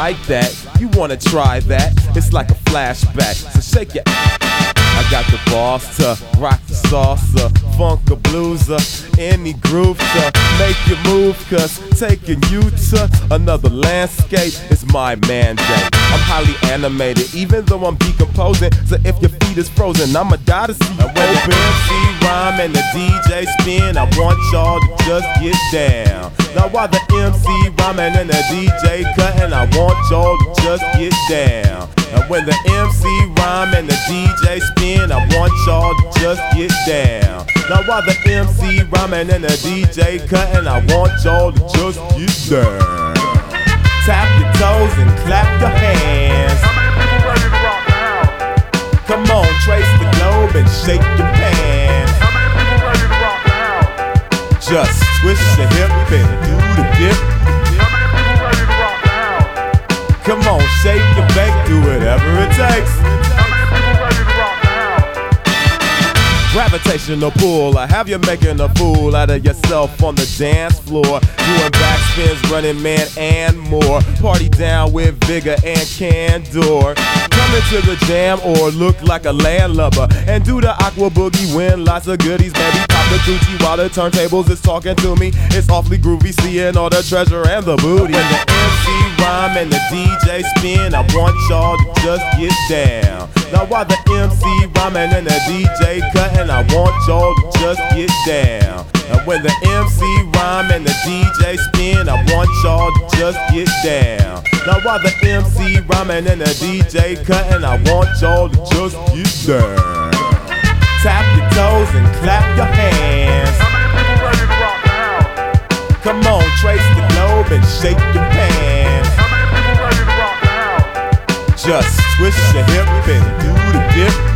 like that. You wanna try that? It's like a flashback. So shake your I got the boss to rock the salsa, funk a blueser, any groove to make you move, cause taking you to another landscape is my mandate. I'm highly animated, even though I'm decomposing, so if your feet is frozen, I'ma die to see you open. MC rhyme and the DJ spin, I want y'all to just get down. Now while the MC rhyming and the DJ cutting, I want y'all to just get down. And when the MC rhyme and the DJ spin, I want y'all to just get down. Now while the MC rhyming and the DJ cutting, I want y'all to just get down. Tap your toes and clap your hands. Come on, trace the globe and shake your pants. Just twist your hip and do the dip. Come on, shake and bake, do whatever it takes. Gravitational pull, I have you making a fool out of yourself on the dance floor, doing backspins, running man and more. Party down with vigor and candor. Come into the jam or look like a landlubber and do the aqua boogie, win lots of goodies. Maybe pop the coochie while the turntables is talking to me. It's awfully groovy seeing all the treasure and the booty. When the MC rhyme and the DJ spin, I want y'all to just get down. Now while the MC rhyming and the DJ cutting, I want y'all to just get down. And when the MC rhyme and the DJ spin, I want y'all to just get down. Now while the MC rhyming and the DJ cutting, I want y'all to just get down. Tap your toes and clap your hands. Come on, trace the globe and shake your pants. Just twist your hip and do the dip.